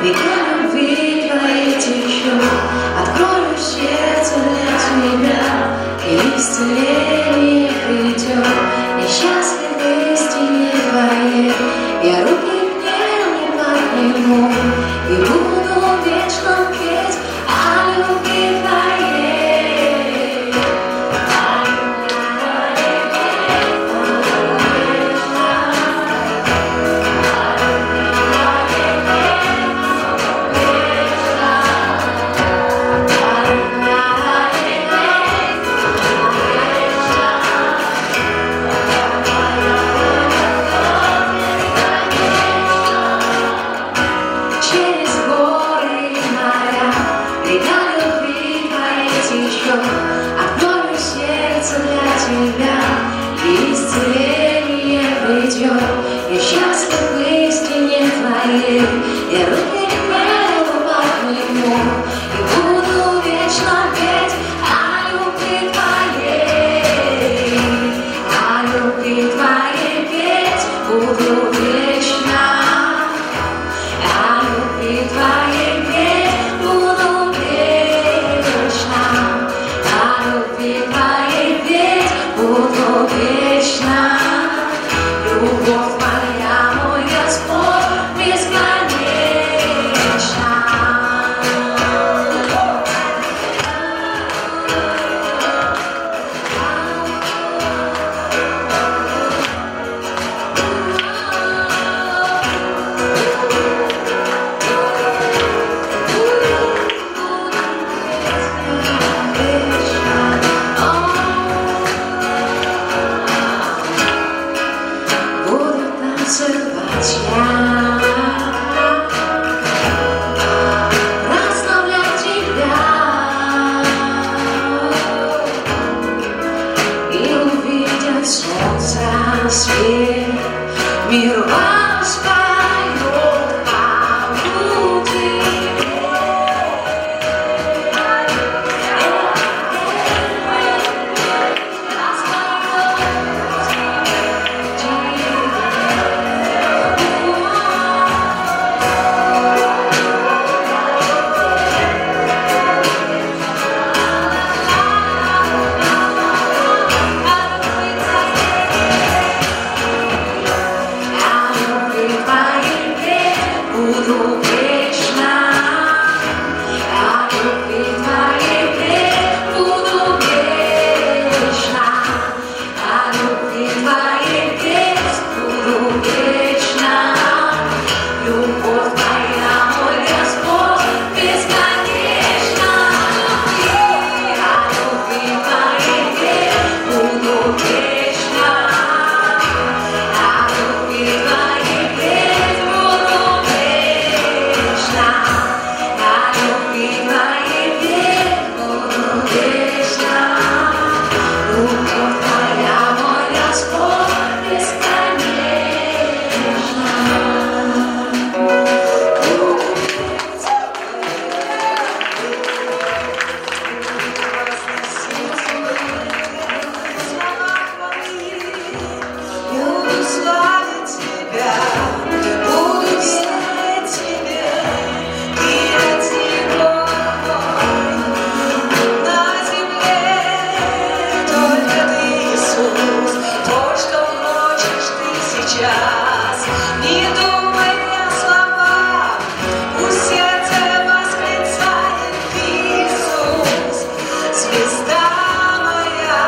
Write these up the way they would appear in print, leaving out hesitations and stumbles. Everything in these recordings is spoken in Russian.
Река любви твоей течет, открою сердце для тебя, и исцеление придет. Я счастлив в истине твоей, я руки к ней не подниму, и буду вечно петь о любви твоей. Открою сердце для тебя, и исцеление придет. Я счастлив в истине твоей, я руки к небу подниму, и буду вечно петь о любви твоей. О любви твоей петь буду вечно, о любви твоей петь буду вечно. Любви твоей петь буду вечно. Любовь моя, мой Господь, бесконечна. Танцевать я, прославлять тебя и увидеть солнце свет, мир воспоет о любви. Буду вечно, о любви твоей петь буду вечно, о любви твоей петь буду вечно. Любовь моя, мой Господь, бесконечна. О любви твоей петь буду вечно, о любви твоей петь буду вечно. О любви твоей петь буду вечно. Любовь моя, мой Господь, бесконечна. Буду славить тебя, буду верить тебе, и ради Бога на земле только ты, Иисус, то, что хочешь ты сейчас. Не думай о словах, пусть сердце восклицает Иисус, звезда моя,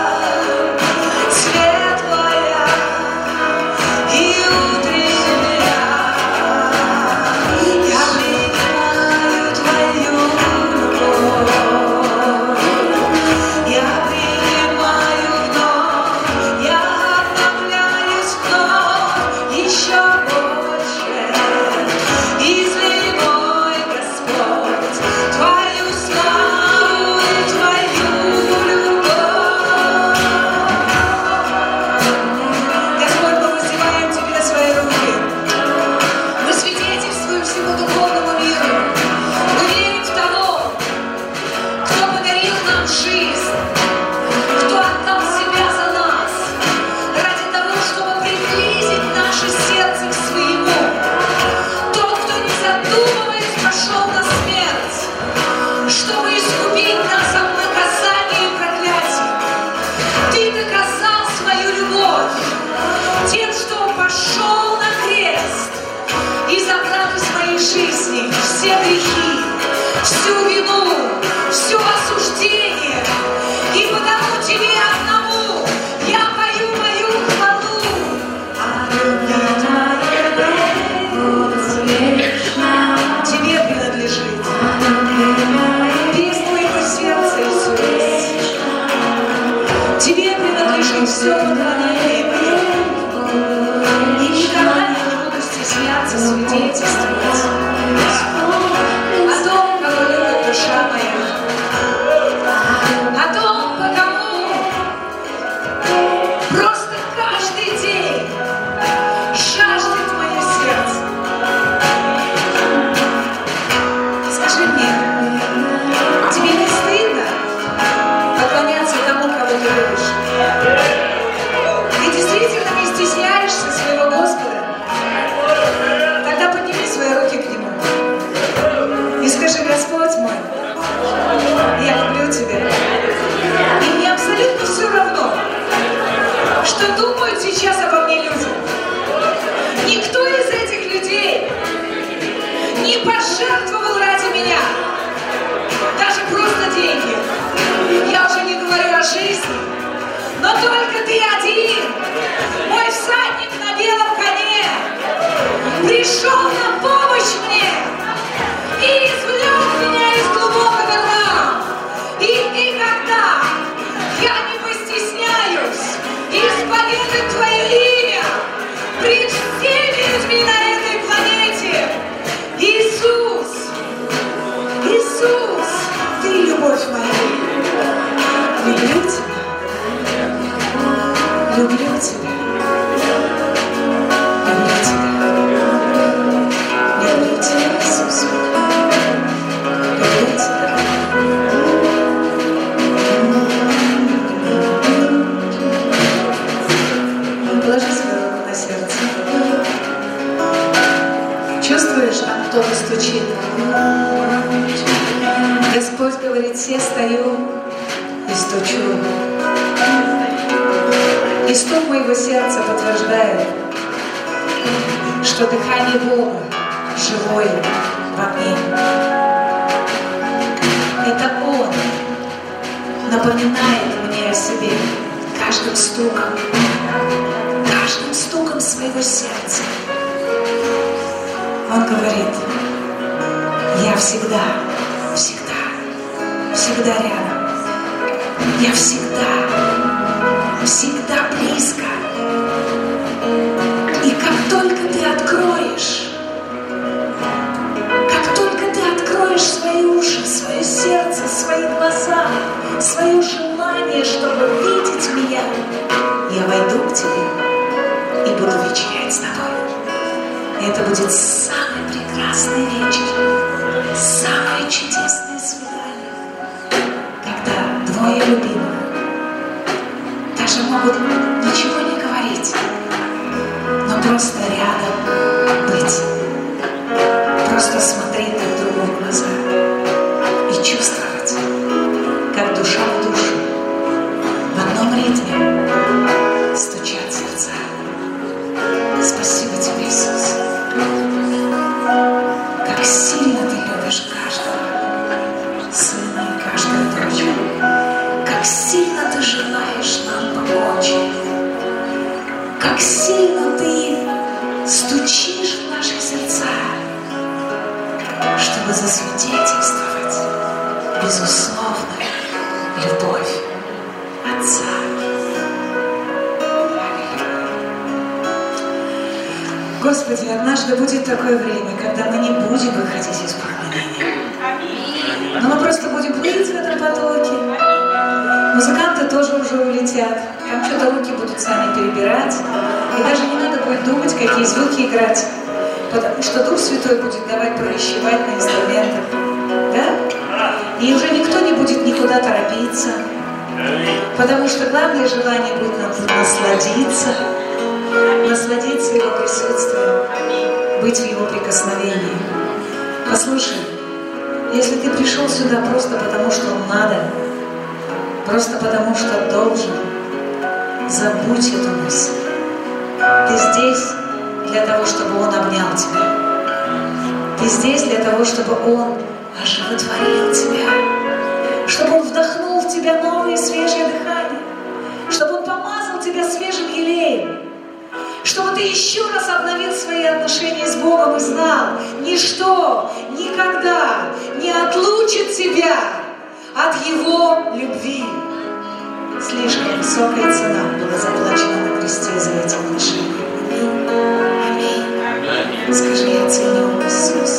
светлая и утренняя. Я принимаю твою любовь, я принимаю вновь, я обновляюсь вновь еще больше. Излей, мой Господь, твою славу и твою любовь. Господь, мы воздеваем тебе свои руки. Мы свидетельствуем всему духовному миру. Мы верим в того, кто подарил нам жизнь, кто отдал себя за нас, ради того, чтобы приблизить наше сердце к своему. Тот, кто не задумывается моей жизни все грехи, всю вину, все осуждение. И потому тебе одному я пою мою хвалу. Тебе принадлежит весь моего сердца, Иисус. Тебе принадлежит все поклонение мое. И никогда я не буду стесняться свидетельствовать о том, кого любит душа моя, о том, по кому просто каждый день жаждет мое сердце. Скажи мне, тебе не стыдно поклоняться тому, кого ты любишь? Ты действительно не стесняешься своего Господа? Тогда подними свои руки к Нему и скажи: Господь мой, я люблю Тебя. И мне абсолютно все равно, что думают сейчас обо мне люди. Никто из этих людей не пожертвовал ради меня даже просто деньги. Я уже не говорю о жизни, но только Ты один, мой всадник на белом коне, пришел на помощь мне и извлек меня из глубокого дна. И никогда я не постесняюсь исповедать Твое имя пред всеми людьми на этой планете. Иисус, Иисус, Ты любовь моя. Люблю Тебя, люблю Тебя, люблю Тебя, люблю Тебя, Иисус, люблю Тебя. Положи свою руку на сердце. Чувствуешь, там кто-то стучит? Господь говорит: я стою и стучу. И стук моего сердца подтверждает, что дыхание Бога живое во мне. Это Он напоминает мне о себе каждым стуком своего сердца. Он говорит: я всегда рядом. Я всегда близко. И как только ты откроешь свои уши, свое сердце, свои глаза, свое желание, чтобы видеть меня, я войду к тебе и буду вечерять с тобой. И это будет самый прекрасный вечер, самое чудесное свидание, когда двое любимых даже могут ничего не говорить, но просто рядом быть, просто смотреть друг другу в глаза и чувствовать, как душа в душу в одном ритме стучат сердца. Спасибо Тебе, Иисус. Как сильно Ты любишь каждого сына и каждую дочь. Как сильно Ты желаешь нам помочь. Как сильно Ты стучишь в наши сердца, чтобы засвидетельствовать безусловную любовь Отца. Господи, однажды будет такое время, когда мы не будем выходить из проклятия, но мы просто будем плыть в этом потоке. Музыканты тоже уже улетят, там что-то руки будут сами перебирать, и даже не надо будет думать, какие звуки играть, потому что Дух Святой будет давать провещевать на инструментах, да? И уже никто не будет никуда торопиться, потому что главное желание будет насладиться Его присутствием, быть в Его прикосновении. Послушай, если ты пришел сюда просто потому, что надо, просто потому, что должен, забудь эту мысль. Ты здесь для того, чтобы Он обнял тебя. Ты Ты здесь для того, чтобы Он оживотворил тебя, чтобы Он вдохнул в тебя новое свежее дыхание, чтобы Он помазал тебя свежим елеем, чтобы ты еще раз обновил свои отношения с Богом и знал, ничто никогда не отлучит тебя от Его любви. Слишком высокая цена была заплачена на кресте за эти отношения. Аминь. Аминь. Скажи: я ценю, Иисус.